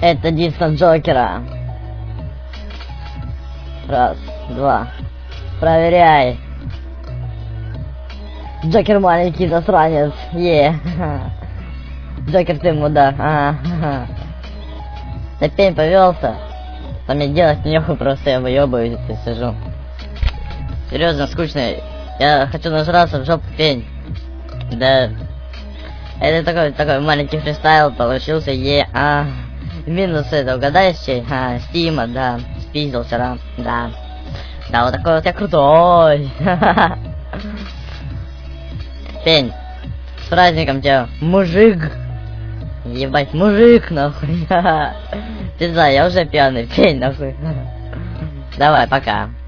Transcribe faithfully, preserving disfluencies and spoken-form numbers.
Это диск от Джокера. Раз, два. Проверяй. Джокер маленький засранец. Е. Джокер ты мудак. А, ты пень повелся. Там мне делать нехуй, просто я выебываюсь и сижу. Серьезно, скучно. Я хочу нажраться в жопу, пень. Да. Это такой такой маленький фристайл получился. Е. А. Минус это угадай, чей? А, Стима, да. Спиздился, да. Да. Да, вот такой вот я крутой. Пень. С праздником тебя, мужик. Ебать, мужик, нахуй. Ты знаешь, я уже пьяный, пень, нахуй. Давай, пока.